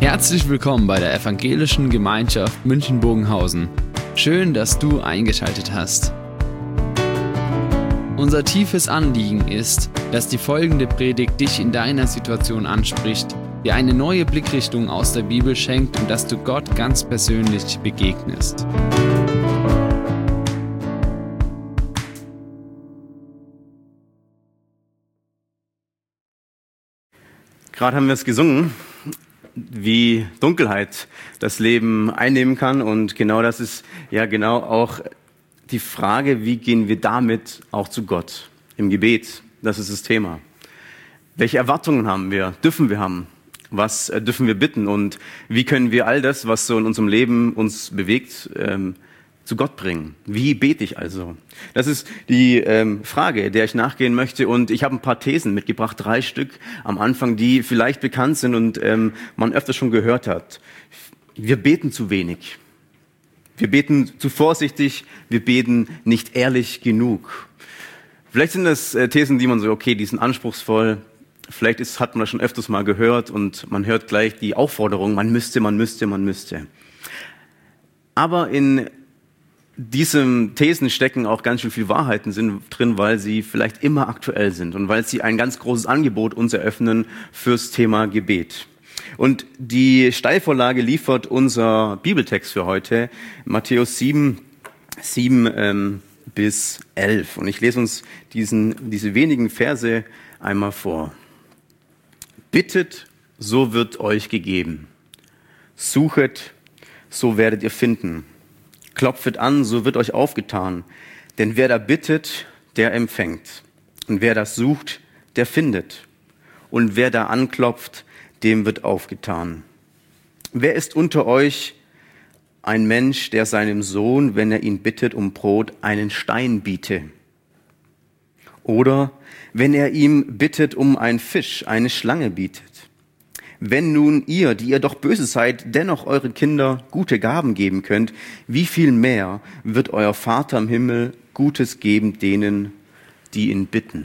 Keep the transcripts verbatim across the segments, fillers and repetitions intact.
Herzlich willkommen bei der Evangelischen Gemeinschaft München-Bogenhausen. Schön, dass du eingeschaltet hast. Unser tiefes Anliegen ist, dass die folgende Predigt dich in deiner Situation anspricht, dir eine neue Blickrichtung aus der Bibel schenkt und dass du Gott ganz persönlich begegnest. Gerade haben wir es gesungen, wie Dunkelheit das Leben einnehmen kann. Und genau das ist ja genau auch die Frage, wie gehen wir damit auch zu Gott im Gebet? Das ist das Thema. Welche Erwartungen haben wir, dürfen wir haben? Was dürfen wir bitten? Und wie können wir all das, was so in unserem Leben uns bewegt, ähm, zu Gott bringen? Wie bete ich also? Das ist die ähm, Frage, der ich nachgehen möchte. Und ich habe ein paar Thesen mitgebracht, drei Stück am Anfang, die vielleicht bekannt sind und ähm, man öfter schon gehört hat. Wir beten zu wenig. Wir beten zu vorsichtig. Wir beten nicht ehrlich genug. Vielleicht sind das äh, Thesen, die man so, okay, die sind anspruchsvoll. Vielleicht ist, hat man das schon öfters mal gehört und man hört gleich die Aufforderung, man müsste, man müsste, man müsste. Aber in diesen Thesen stecken auch ganz schön viel Wahrheiten sind drin, weil sie vielleicht immer aktuell sind und weil sie ein ganz großes Angebot uns eröffnen fürs Thema Gebet. Und die Steilvorlage liefert unser Bibeltext für heute, Matthäus sieben, sieben ähm, bis elf. Und ich lese uns diesen, diese wenigen Verse einmal vor. Bittet, so wird euch gegeben. Suchet, so werdet ihr finden. Klopfet an, so wird euch aufgetan. Denn wer da bittet, der empfängt. Und wer das sucht, der findet. Und wer da anklopft, dem wird aufgetan. Wer ist unter euch ein Mensch, der seinem Sohn, wenn er ihn bittet um Brot, einen Stein biete? Oder wenn er ihm bittet um einen Fisch, eine Schlange bietet? Wenn nun ihr, die ihr doch böse seid, dennoch eure Kinder gute Gaben geben könnt, wie viel mehr wird euer Vater im Himmel Gutes geben denen, die ihn bitten?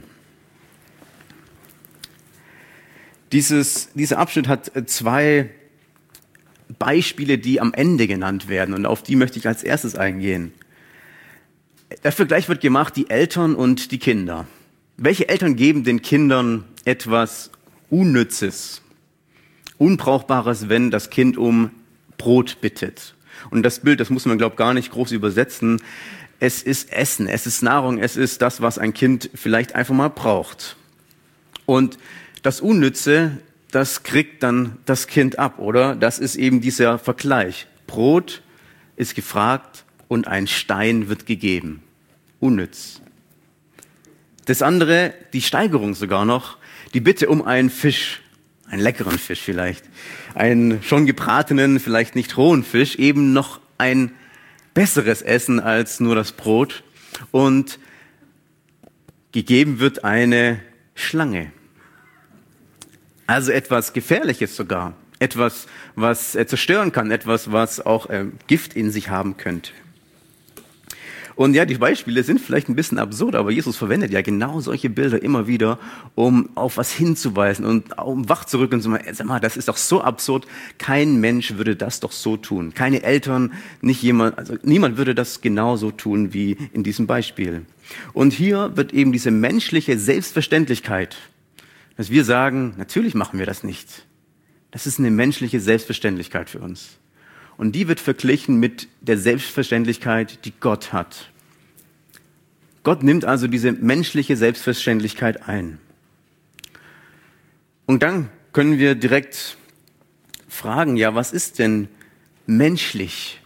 Dieses, dieser Abschnitt hat zwei Beispiele, die am Ende genannt werden, und auf die möchte ich als erstes eingehen. Der Vergleich wird gemacht, die Eltern und die Kinder. Welche Eltern geben den Kindern etwas Unnützes, Unbrauchbares, wenn das Kind um Brot bittet? Und das Bild, das muss man, glaube ich, gar nicht groß übersetzen. Es ist Essen, es ist Nahrung, es ist das, was ein Kind vielleicht einfach mal braucht. Und das Unnütze, das kriegt dann das Kind ab, oder? Das ist eben dieser Vergleich. Brot ist gefragt und ein Stein wird gegeben. Unnütz. Das andere, die Steigerung sogar noch, die Bitte um einen Fisch. Einen leckeren Fisch vielleicht, einen schon gebratenen, vielleicht nicht rohen Fisch, eben noch ein besseres Essen als nur das Brot. Und gegeben wird eine Schlange. Also etwas Gefährliches sogar, etwas, was äh, zerstören kann, etwas, was auch äh, Gift in sich haben könnte. Und ja, die Beispiele sind vielleicht ein bisschen absurd, aber Jesus verwendet ja genau solche Bilder immer wieder, um auf was hinzuweisen und um wach zu rücken und zu sagen, sag mal, das ist doch so absurd, kein Mensch würde das doch so tun. Keine Eltern, nicht jemand, also niemand würde das genauso tun wie in diesem Beispiel. Und hier wird eben diese menschliche Selbstverständlichkeit, dass wir sagen, natürlich machen wir das nicht. Das ist eine menschliche Selbstverständlichkeit für uns. Und die wird verglichen mit der Selbstverständlichkeit, die Gott hat. Gott nimmt also diese menschliche Selbstverständlichkeit ein. Und dann können wir direkt fragen, ja, was ist denn menschlich?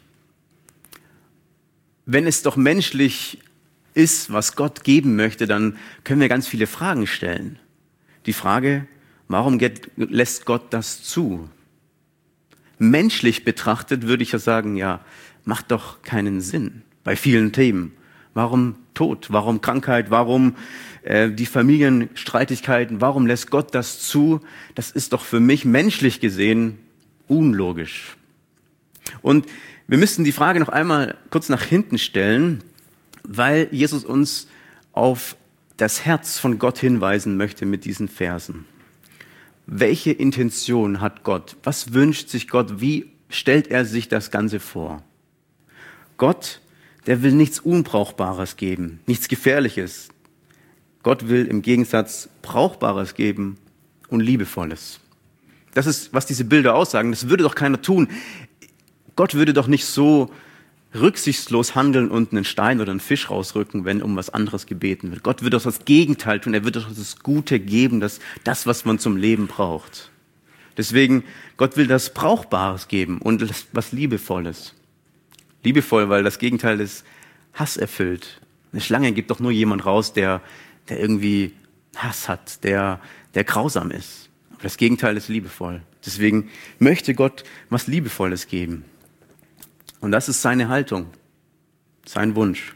Wenn es doch menschlich ist, was Gott geben möchte, dann können wir ganz viele Fragen stellen. Die Frage, warum lässt Gott das zu? Menschlich betrachtet würde ich ja sagen, ja, macht doch keinen Sinn bei vielen Themen. Warum Tod? Warum Krankheit? Warum äh, die Familienstreitigkeiten? Warum lässt Gott das zu? Das ist doch für mich menschlich gesehen unlogisch. Und wir müssen die Frage noch einmal kurz nach hinten stellen, weil Jesus uns auf das Herz von Gott hinweisen möchte mit diesen Versen. welche Intention hat Gott? Was wünscht sich Gott? Wie stellt er sich das Ganze vor? Gott, der will nichts Unbrauchbares geben, nichts Gefährliches. Gott will im Gegensatz Brauchbares geben und Liebevolles. Das ist, was diese Bilder aussagen. Das würde doch keiner tun. Gott würde doch nicht so rücksichtslos handeln und einen Stein oder einen Fisch rausrücken, wenn um was anderes gebeten wird. Gott wird doch das Gegenteil tun. Er wird doch das Gute geben, das, das, was man zum Leben braucht. Deswegen, Gott will das Brauchbares geben und das, was Liebevolles. Liebevoll, weil das Gegenteil ist Hass erfüllt. Eine Schlange gibt doch nur jemand raus, der, der irgendwie Hass hat, der, der grausam ist. Aber das Gegenteil ist liebevoll. Deswegen möchte Gott was Liebevolles geben. Und das ist seine Haltung, sein Wunsch.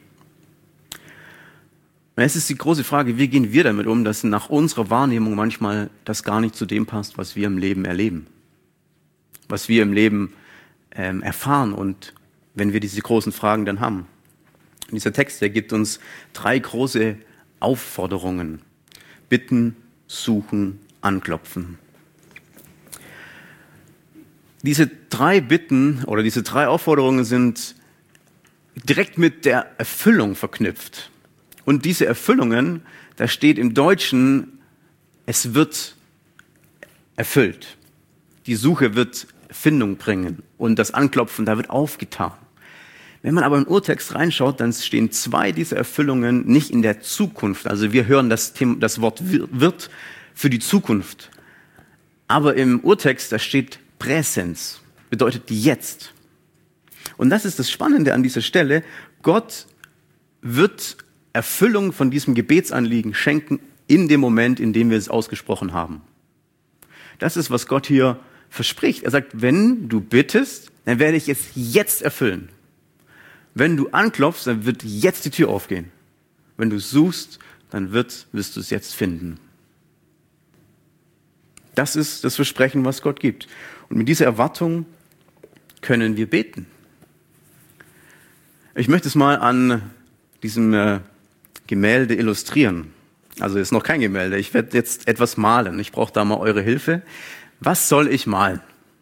Und jetzt ist die große Frage, wie gehen wir damit um, dass nach unserer Wahrnehmung manchmal das gar nicht zu dem passt, was wir im Leben erleben, was wir im Leben ähm, erfahren und wenn wir diese großen Fragen dann haben. Und dieser Text, der gibt uns drei große Aufforderungen. Bitten, suchen, anklopfen. Diese drei Bitten oder diese drei Aufforderungen sind direkt mit der Erfüllung verknüpft. Und diese Erfüllungen, da steht im Deutschen, es wird erfüllt. Die Suche wird Findung bringen und das Anklopfen, da wird aufgetan. Wenn man aber im Urtext reinschaut, dann stehen zwei dieser Erfüllungen nicht in der Zukunft. Also wir hören das, Thema, das Wort wird für die Zukunft. Aber im Urtext, da steht Präsens, bedeutet jetzt. Und das ist das Spannende an dieser Stelle. Gott wird Erfüllung von diesem Gebetsanliegen schenken in dem Moment, in dem wir es ausgesprochen haben. Das ist, was Gott hier verspricht. Er sagt, wenn du bittest, dann werde ich es jetzt erfüllen. Wenn du anklopfst, dann wird jetzt die Tür aufgehen. Wenn du suchst, dann wird, wirst du es jetzt finden. Das ist das Versprechen, was Gott gibt. Und mit dieser Erwartung können wir beten. Ich möchte es mal an diesem äh, Gemälde illustrieren. Also ist noch kein Gemälde. Ich werde jetzt etwas malen. Ich brauche da mal eure Hilfe. Was soll ich malen?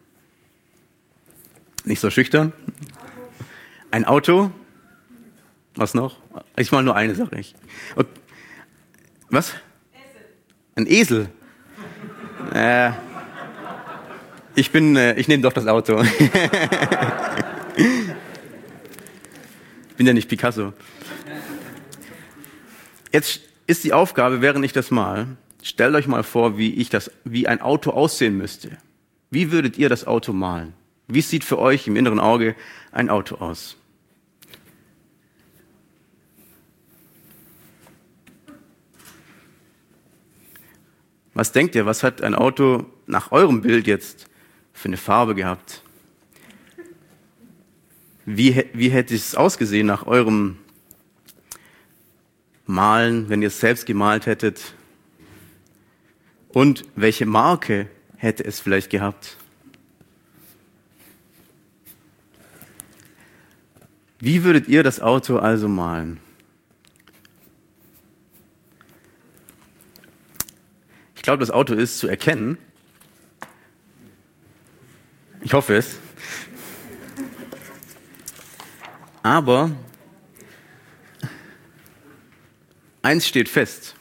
Nicht so schüchtern. Ein Auto. Was noch? Ich mal nur eine Sache. Ich. Und, was? Ein Esel. Äh, ich bin, äh, ich nehme doch das Auto. Ich bin ja nicht Picasso. Jetzt ist die Aufgabe, während ich das mal, stellt euch mal vor, wie ich das, wie ein Auto aussehen müsste. Wie würdet ihr das Auto malen? Wie sieht für euch im inneren Auge ein Auto aus? Was denkt ihr, was hat ein Auto nach eurem Bild jetzt für eine Farbe gehabt? Wie, wie hätte es ausgesehen nach eurem Malen, wenn ihr es selbst gemalt hättet? Und welche Marke hätte es vielleicht gehabt? Wie würdet ihr das Auto also malen? Ich glaube, das Auto ist zu erkennen. Ich hoffe es. Aber eins steht fest.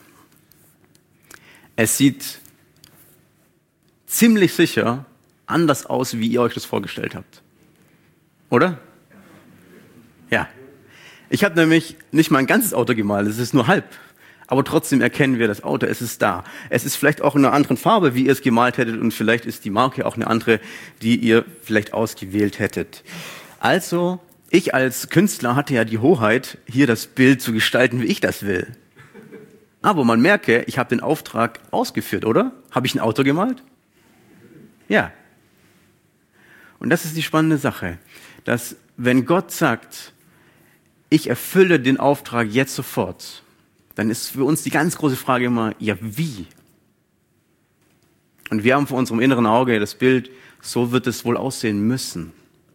Es sieht ziemlich sicher anders aus, wie ihr euch das vorgestellt habt. Oder? Ja. Ich habe nämlich nicht mal ein ganzes Auto gemalt, es ist nur halb. Aber trotzdem erkennen wir das Auto, es ist da. Es ist vielleicht auch in einer anderen Farbe, wie ihr es gemalt hättet, und vielleicht ist die Marke auch eine andere, die ihr vielleicht ausgewählt hättet. Also, ich als Künstler hatte ja die Hoheit, hier das Bild zu gestalten, wie ich das will. Aber man merke, ich habe den Auftrag ausgeführt, oder? Habe ich ein Auto gemalt? Ja. Und das ist die spannende Sache, dass wenn Gott sagt, ich erfülle den Auftrag jetzt sofort, dann ist für uns die ganz große Frage immer, ja wie? Und wir haben vor unserem inneren Auge das Bild, so wird es wohl aussehen müssen.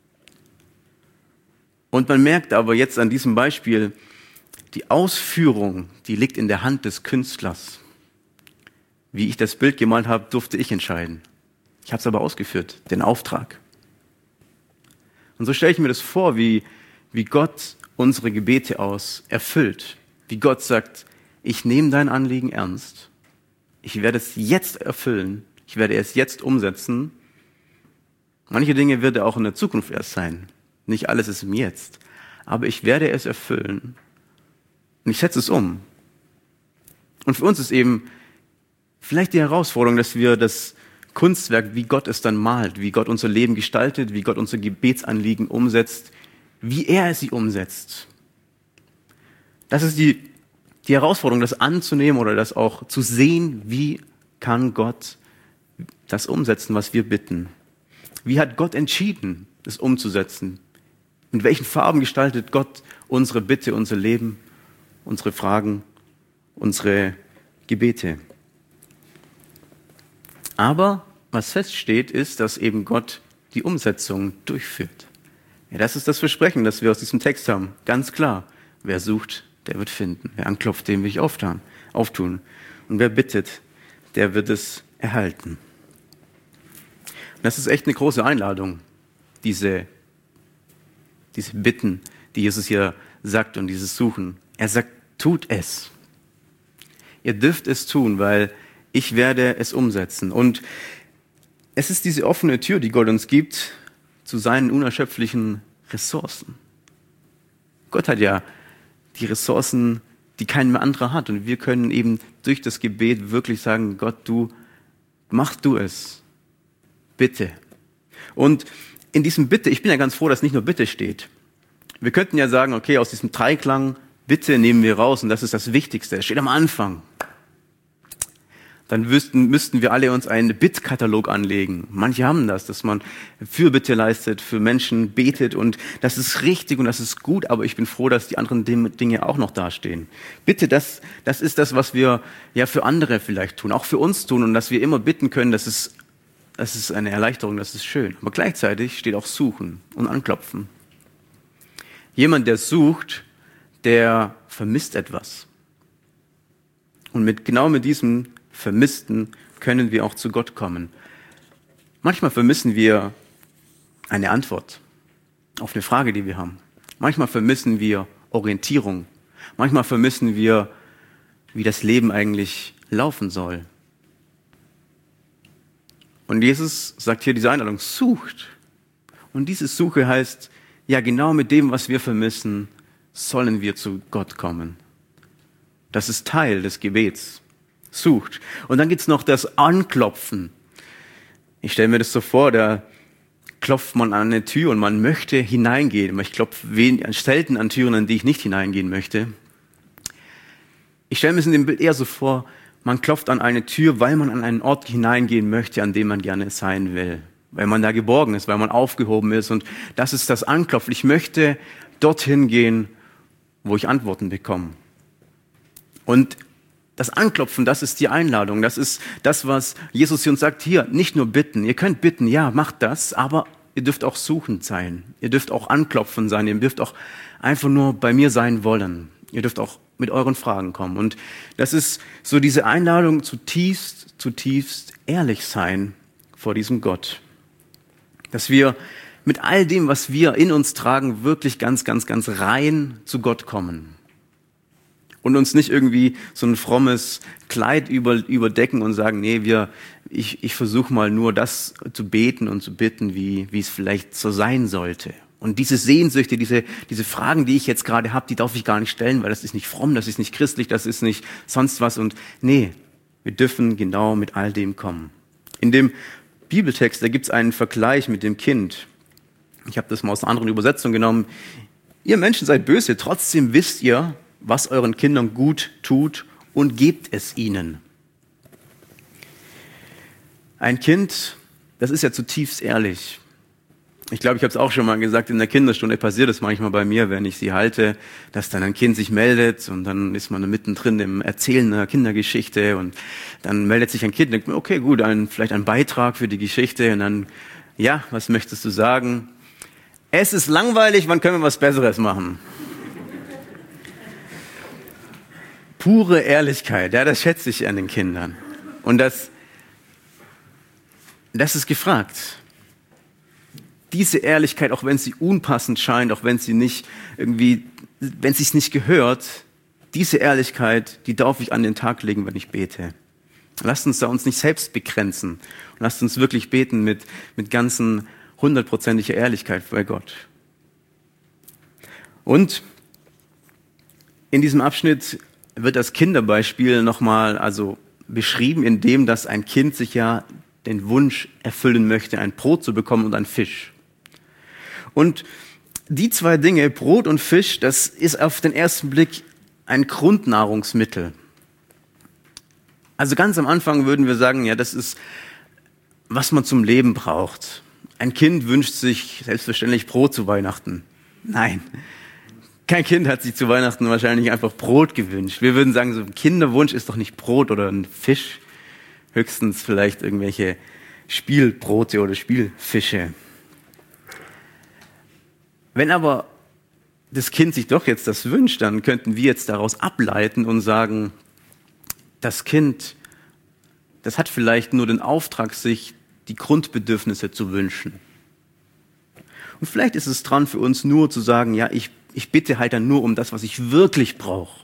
Und man merkt aber jetzt an diesem Beispiel, die Ausführung, die liegt in der Hand des Künstlers. Wie ich das Bild gemalt habe, durfte ich entscheiden. Ich habe es aber ausgeführt, den Auftrag. Und so stelle ich mir das vor, wie, wie Gott unsere Gebete aus erfüllt. Wie Gott sagt, ich nehme dein Anliegen ernst. Ich werde es jetzt erfüllen. Ich werde es jetzt umsetzen. Manche Dinge wird er auch in der Zukunft erst sein. Nicht alles ist im Jetzt. Aber ich werde es erfüllen. Und ich setze es um. Und für uns ist eben vielleicht die Herausforderung, dass wir das Kunstwerk, wie Gott es dann malt, wie Gott unser Leben gestaltet, wie Gott unsere Gebetsanliegen umsetzt, wie er sie umsetzt. Das ist die, die Herausforderung, das anzunehmen oder das auch zu sehen, wie kann Gott das umsetzen, was wir bitten. Wie hat Gott entschieden, das umzusetzen? In welchen Farben gestaltet Gott unsere Bitte, unser Leben, unsere Fragen, unsere Gebete? Aber was feststeht, ist, dass eben Gott die Umsetzung durchführt. Ja, das ist das Versprechen, das wir aus diesem Text haben. Ganz klar, wer sucht, der wird finden. Wer anklopft, dem will ich auftun. auftun. Und wer bittet, der wird es erhalten. Und das ist echt eine große Einladung, diese, diese Bitten, die Jesus hier sagt und dieses Suchen. Er sagt, tut es. Ihr dürft es tun, weil ich werde es umsetzen. Und es ist diese offene Tür, die Gott uns gibt, zu seinen unerschöpflichen Ressourcen. Gott hat ja die Ressourcen, die kein mehr anderer hat. Und wir können eben durch das Gebet wirklich sagen, Gott, du, mach du es. Bitte. Und in diesem Bitte, ich bin ja ganz froh, dass nicht nur Bitte steht. Wir könnten ja sagen, okay, aus diesem Dreiklang, Bitte nehmen wir raus und das ist das Wichtigste. Es steht am Anfang. Dann wüssten, müssten wir alle uns einen Bittkatalog anlegen. Manche haben das, dass man Fürbitte leistet, für Menschen betet und das ist richtig und das ist gut, aber ich bin froh, dass die anderen Dinge auch noch dastehen. Bitte, das, das ist das, was wir ja für andere vielleicht tun, auch für uns tun und dass wir immer bitten können, das ist, das ist eine Erleichterung, das ist schön. Aber gleichzeitig steht auch Suchen und Anklopfen. Jemand, der sucht, der vermisst etwas. Und mit, genau mit diesem Vermissten können wir auch zu Gott kommen. Manchmal vermissen wir eine Antwort auf eine Frage, die wir haben. Manchmal vermissen wir Orientierung. Manchmal vermissen wir, wie das Leben eigentlich laufen soll. Und Jesus sagt hier diese Einladung, sucht. Und diese Suche heißt, ja genau mit dem, was wir vermissen, sollen wir zu Gott kommen. Das ist Teil des Gebets. Sucht. Und dann gibt's noch das Anklopfen. Ich stelle mir das so vor, da klopft man an eine Tür und man möchte hineingehen. Ich klopfe selten an Türen, an die ich nicht hineingehen möchte. Ich stelle mir es in dem Bild eher so vor, man klopft an eine Tür, weil man an einen Ort hineingehen möchte, an dem man gerne sein will. Weil man da geborgen ist, weil man aufgehoben ist. Und das ist das Anklopfen. Ich möchte dorthin gehen, wo ich Antworten bekomme. Und das Anklopfen, das ist die Einladung. Das ist das, was Jesus hier uns sagt. Hier, nicht nur bitten. Ihr könnt bitten, ja, macht das, aber ihr dürft auch suchend sein. Ihr dürft auch anklopfen sein. Ihr dürft auch einfach nur bei mir sein wollen. Ihr dürft auch mit euren Fragen kommen. Und das ist so diese Einladung, zutiefst, zutiefst ehrlich sein vor diesem Gott. Dass wir mit all dem, was wir in uns tragen, wirklich ganz, ganz, ganz rein zu Gott kommen. Und uns nicht irgendwie so ein frommes Kleid über, überdecken und sagen, nee, wir, ich, ich versuche mal nur das zu beten und zu bitten, wie, wie es vielleicht so sein sollte. Und diese Sehnsüchte, diese, diese Fragen, die ich jetzt gerade habe, die darf ich gar nicht stellen, weil das ist nicht fromm, das ist nicht christlich, das ist nicht sonst was. Und nee, wir dürfen genau mit all dem kommen. In dem Bibeltext, da gibt es einen Vergleich mit dem Kind. Ich habe das mal aus einer anderen Übersetzung genommen. Ihr Menschen seid böse, trotzdem wisst ihr, was euren Kindern gut tut und gebt es ihnen. Ein Kind, das ist ja zutiefst ehrlich. Ich glaube, ich habe es auch schon mal gesagt, in der Kinderstunde passiert es manchmal bei mir, wenn ich sie halte, dass dann ein Kind sich meldet und dann ist man mittendrin im Erzählen einer Kindergeschichte und dann meldet sich ein Kind und denkt mir, okay, gut, ein, vielleicht ein Beitrag für die Geschichte und dann, ja, was möchtest du sagen? Es ist langweilig, wann können wir was Besseres machen? Pure Ehrlichkeit, ja, das schätze ich an den Kindern. Und das, das ist gefragt. Diese Ehrlichkeit, auch wenn sie unpassend scheint, auch wenn sie nicht irgendwie, wenn sie es nicht gehört, diese Ehrlichkeit, die darf ich an den Tag legen, wenn ich bete. Lasst uns da uns nicht selbst begrenzen. Und lasst uns wirklich beten mit, mit ganzen hundertprozentiger Ehrlichkeit bei Gott. Und in diesem Abschnitt wird das Kinderbeispiel nochmal also beschrieben, in dem, dass ein Kind sich ja den Wunsch erfüllen möchte, ein Brot zu bekommen und einen Fisch. Und die zwei Dinge, Brot und Fisch, das ist auf den ersten Blick ein Grundnahrungsmittel. Also ganz am Anfang würden wir sagen, ja, das ist, was man zum Leben braucht. Ein Kind wünscht sich selbstverständlich Brot zu Weihnachten. Nein, kein Kind hat sich zu Weihnachten wahrscheinlich einfach Brot gewünscht. Wir würden sagen, so ein Kinderwunsch ist doch nicht Brot oder ein Fisch. Höchstens vielleicht irgendwelche Spielbrote oder Spielfische. Wenn aber das Kind sich doch jetzt das wünscht, dann könnten wir jetzt daraus ableiten und sagen, das Kind, das hat vielleicht nur den Auftrag, sich die Grundbedürfnisse zu wünschen. Und vielleicht ist es dran für uns nur zu sagen, ja, ich, ich bitte halt dann nur um das, was ich wirklich brauche.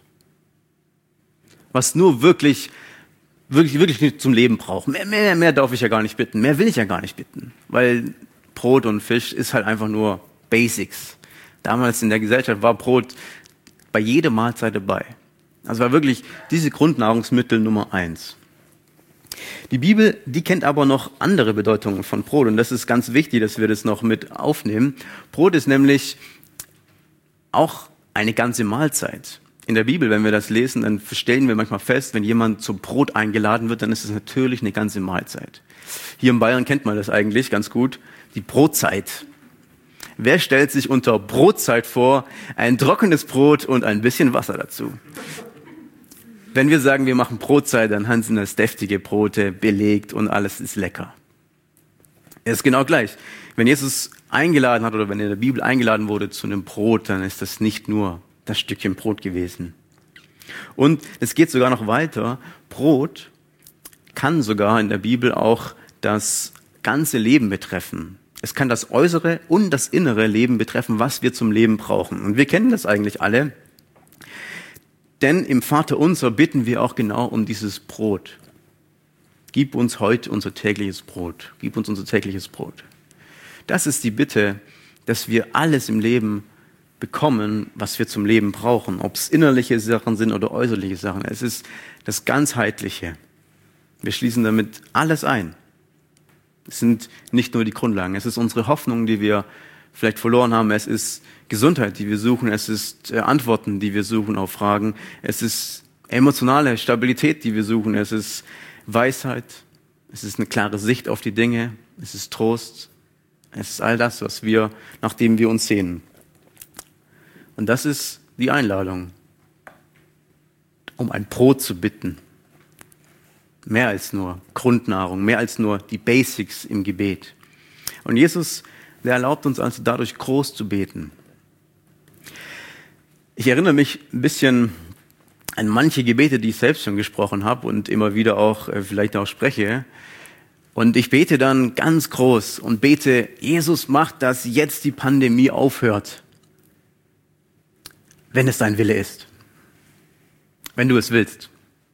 Was nur wirklich, wirklich, wirklich zum Leben brauche. Mehr, mehr, mehr darf ich ja gar nicht bitten. Mehr will ich ja gar nicht bitten. Weil Brot und Fisch ist halt einfach nur Basics. Damals in der Gesellschaft war Brot bei jeder Mahlzeit dabei. Also war wirklich diese Grundnahrungsmittel Nummer eins. Die Bibel, die kennt aber noch andere Bedeutungen von Brot und das ist ganz wichtig, dass wir das noch mit aufnehmen. Brot ist nämlich auch eine ganze Mahlzeit. In der Bibel, wenn wir das lesen, dann stellen wir manchmal fest, wenn jemand zum Brot eingeladen wird, dann ist es natürlich eine ganze Mahlzeit. Hier in Bayern kennt man das eigentlich ganz gut, die Brotzeit. Wer stellt sich unter Brotzeit vor? Ein trockenes Brot und ein bisschen Wasser dazu. Wenn wir sagen, wir machen Brotzeit, dann sind das deftige Brote, belegt und alles ist lecker. Es ist genau gleich. Wenn Jesus eingeladen hat oder wenn er in der Bibel eingeladen wurde zu einem Brot, dann ist das nicht nur das Stückchen Brot gewesen. Und es geht sogar noch weiter. Brot kann sogar in der Bibel auch das ganze Leben betreffen. Es kann das äußere und das innere Leben betreffen, was wir zum Leben brauchen. Und wir kennen das eigentlich alle. Denn im Vaterunser bitten wir auch genau um dieses Brot. Gib uns heute unser tägliches Brot. Gib uns unser tägliches Brot. Das ist die Bitte, dass wir alles im Leben bekommen, was wir zum Leben brauchen. Ob es innerliche Sachen sind oder äußerliche Sachen. Es ist das Ganzheitliche. Wir schließen damit alles ein. Es sind nicht nur die Grundlagen. Es ist unsere Hoffnung, die wir vielleicht verloren haben. Es ist Gesundheit, die wir suchen. Es ist äh, Antworten, die wir suchen auf Fragen. Es ist emotionale Stabilität, die wir suchen. Es ist Weisheit. Es ist eine klare Sicht auf die Dinge. Es ist Trost. Es ist all das, was wir, nach dem wir uns sehnen. Und das ist die Einladung, um ein Brot zu bitten. Mehr als nur Grundnahrung, mehr als nur die Basics im Gebet. Und Jesus, der erlaubt uns also dadurch groß zu beten. Ich erinnere mich ein bisschen an manche Gebete, die ich selbst schon gesprochen habe und immer wieder auch äh, vielleicht auch spreche. Und ich bete dann ganz groß und bete, Jesus, mach, dass jetzt die Pandemie aufhört, wenn es dein Wille ist, wenn du es willst.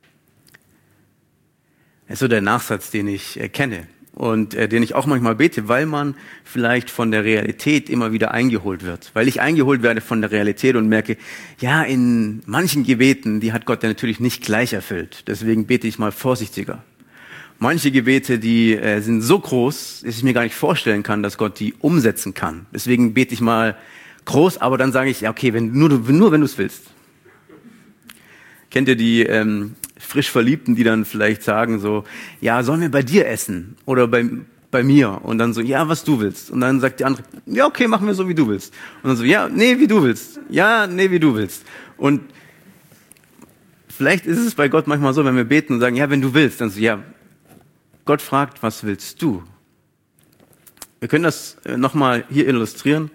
Das ist so der Nachsatz, den ich äh, kenne und äh, den ich auch manchmal bete, weil man vielleicht von der Realität immer wieder eingeholt wird. Weil ich eingeholt werde von der Realität und merke, ja, in manchen Gebeten, die hat Gott ja natürlich nicht gleich erfüllt. Deswegen bete ich mal vorsichtiger. Manche Gebete, die äh, sind so groß, dass ich mir gar nicht vorstellen kann, dass Gott die umsetzen kann. Deswegen bete ich mal groß, aber dann sage ich, ja okay, wenn, nur, nur wenn du es willst. Kennt ihr die ähm, frisch Verliebten, die dann vielleicht sagen so, ja, sollen wir bei dir essen oder bei, bei mir? Und dann so, ja, was du willst. Und dann sagt die andere, ja, okay, machen wir so, wie du willst. Und dann so, ja, nee, wie du willst. Ja, nee, wie du willst. Und vielleicht ist es bei Gott manchmal so, wenn wir beten und sagen, ja, wenn du willst, dann so, ja, Gott fragt, was willst du? Wir können das nochmal hier illustrieren.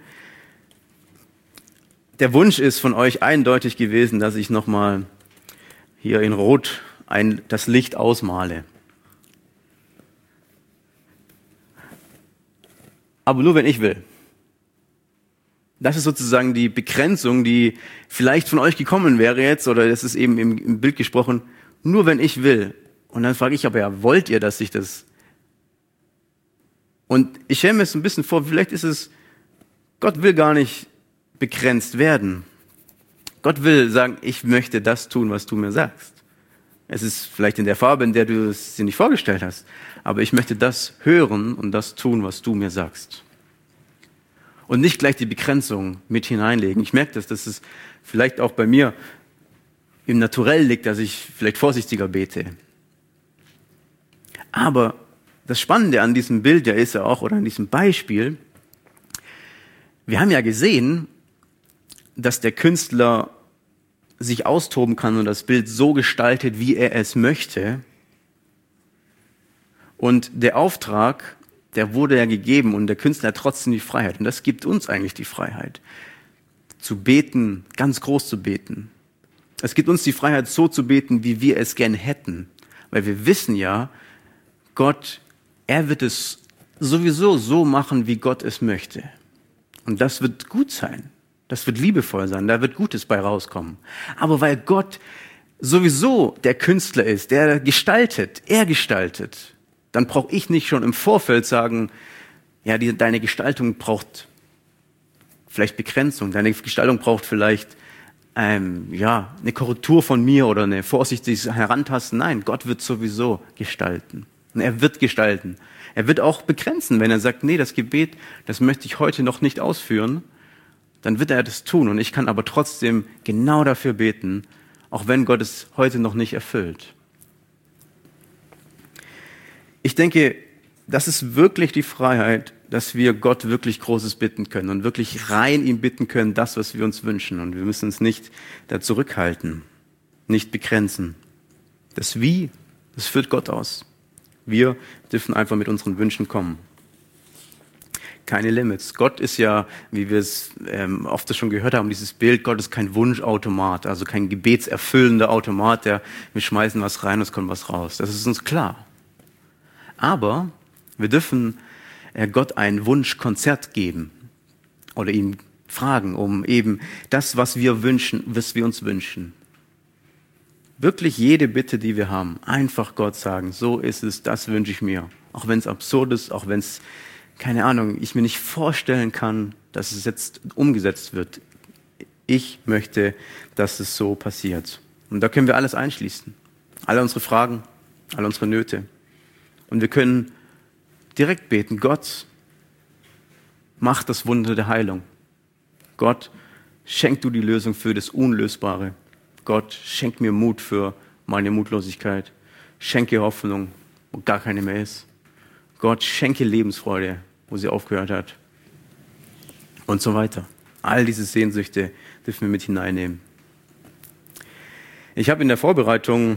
Der Wunsch ist von euch eindeutig gewesen, dass ich nochmal hier in Rot ein, das Licht ausmale. aber nur wenn ich will. Das ist sozusagen die Begrenzung, die vielleicht von euch gekommen wäre jetzt, oder das ist eben im, im Bild gesprochen, nur wenn ich will. Und dann frage ich aber ja, wollt ihr, dass ich das... Und ich stelle mir es ein bisschen vor, vielleicht ist es, Gott will gar nicht begrenzt werden. Gott will sagen, ich möchte das tun, was du mir sagst. Es ist vielleicht in der Farbe, in der du es dir nicht vorgestellt hast, aber ich möchte das hören und das tun, was du mir sagst. Und nicht gleich die Begrenzung mit hineinlegen. Ich merke das, dass es vielleicht auch bei mir im Naturell liegt, dass ich vielleicht vorsichtiger bete. Aber das Spannende an diesem Bild ja ist ja auch, oder an diesem Beispiel, wir haben ja gesehen, dass der Künstler sich austoben kann und das Bild so gestaltet, wie er es möchte. Und der Auftrag, der wurde ja gegeben und der Künstler hat trotzdem die Freiheit. Und das gibt uns eigentlich die Freiheit, zu beten, ganz groß zu beten. Es gibt uns die Freiheit, so zu beten, wie wir es gern hätten. Weil wir wissen ja, Gott, er wird es sowieso so machen, wie Gott es möchte. Und das wird gut sein. Das wird liebevoll sein. Da wird Gutes bei rauskommen. Aber weil Gott sowieso der Künstler ist, der gestaltet, er gestaltet, dann brauche ich nicht schon im Vorfeld sagen, ja, die, deine Gestaltung braucht vielleicht Begrenzung. Deine Gestaltung braucht vielleicht ähm, ja, eine Korrektur von mir oder eine vorsichtige Herantasten. Nein, Gott wird sowieso gestalten. Und er wird gestalten. Er wird auch begrenzen, wenn er sagt, nee, das Gebet, das möchte ich heute noch nicht ausführen, dann wird er das tun. Und ich kann aber trotzdem genau dafür beten, auch wenn Gott es heute noch nicht erfüllt. Ich denke, das ist wirklich die Freiheit, dass wir Gott wirklich Großes bitten können und wirklich rein ihm bitten können, das, was wir uns wünschen. Und wir müssen uns nicht da zurückhalten, nicht begrenzen. Das Wie, das führt Gott aus. Wir dürfen einfach mit unseren Wünschen kommen. Keine Limits. Gott ist ja, wie wir es ähm, oft schon gehört haben, dieses Bild, Gott ist kein Wunschautomat, also kein gebetserfüllender Automat, der wir schmeißen was rein und es kommt was raus. Das ist uns klar. Aber wir dürfen äh, Gott ein Wunschkonzert geben oder ihn fragen, um eben das, was wir wünschen, was wir uns wünschen. Wirklich jede Bitte, die wir haben, einfach Gott sagen, so ist es, das wünsche ich mir. Auch wenn es absurd ist, auch wenn es, keine Ahnung, ich mir nicht vorstellen kann, dass es jetzt umgesetzt wird. Ich möchte, dass es so passiert. Und da können wir alles einschließen. Alle unsere Fragen, alle unsere Nöte. Und wir können direkt beten, Gott, mach das Wunder der Heilung. Gott, schenk du die Lösung für das Unlösbare. Gott, schenk mir Mut für meine Mutlosigkeit. Schenke Hoffnung, wo gar keine mehr ist. Gott, schenke Lebensfreude, wo sie aufgehört hat. Und so weiter. All diese Sehnsüchte dürfen wir mit hineinnehmen. Ich habe in der Vorbereitung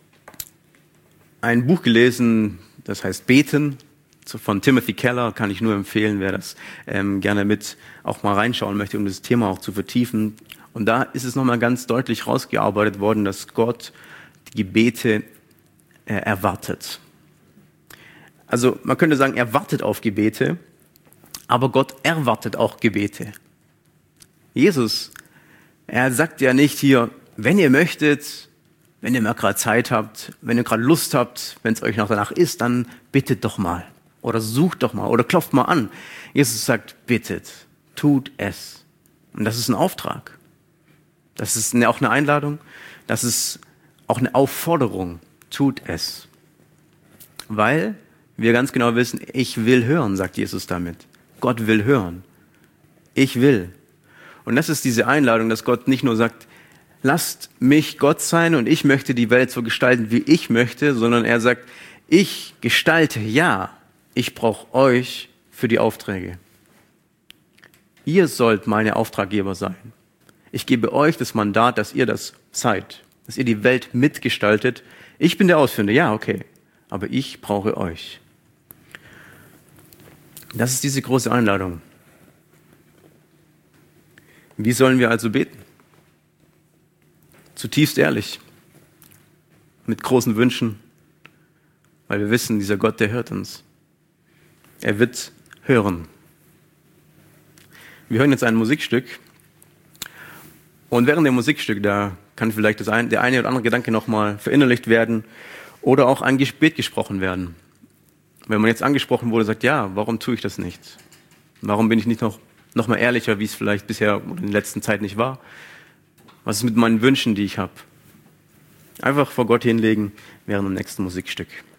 ein Buch gelesen, das heißt Beten, von Timothy Keller, kann ich nur empfehlen, wer das ähm, gerne mit auch mal reinschauen möchte, um das Thema auch zu vertiefen. Und da ist es nochmal ganz deutlich rausgearbeitet worden, dass Gott die Gebete äh, erwartet. Also man könnte sagen, er wartet auf Gebete, aber Gott erwartet auch Gebete. Jesus, er sagt ja nicht hier, wenn ihr möchtet, wenn ihr mal gerade Zeit habt, wenn ihr gerade Lust habt, wenn es euch noch danach ist, dann bittet doch mal oder sucht doch mal oder klopft mal an. Jesus sagt, bittet, tut es. Und das ist ein Auftrag. Das ist eine, auch eine Einladung, das ist auch eine Aufforderung, tut es. Weil wir ganz genau wissen, ich will hören, sagt Jesus damit. Gott will hören. Ich will. Und das ist diese Einladung, dass Gott nicht nur sagt, lasst mich Gott sein und ich möchte die Welt so gestalten, wie ich möchte, sondern er sagt, ich gestalte, ja, ich brauche euch für die Aufträge. Ihr sollt meine Auftraggeber sein. Ich gebe euch das Mandat, dass ihr das seid, dass ihr die Welt mitgestaltet. Ich bin der Ausführende, ja, okay, aber ich brauche euch. Das ist diese große Einladung. Wie sollen wir also beten? Zutiefst ehrlich, mit großen Wünschen, weil wir wissen, dieser Gott, der hört uns. Er wird hören. Wir hören jetzt ein Musikstück. Und während dem Musikstück, da kann vielleicht das ein, der eine oder andere Gedanke nochmal verinnerlicht werden oder auch ein Gebet gesprochen werden. Wenn man jetzt angesprochen wurde, sagt, ja, warum tue ich das nicht? Warum bin ich nicht noch, noch mal ehrlicher, wie es vielleicht bisher in der letzten Zeit nicht war? Was ist mit meinen Wünschen, die ich habe? Einfach vor Gott hinlegen während dem nächsten Musikstück.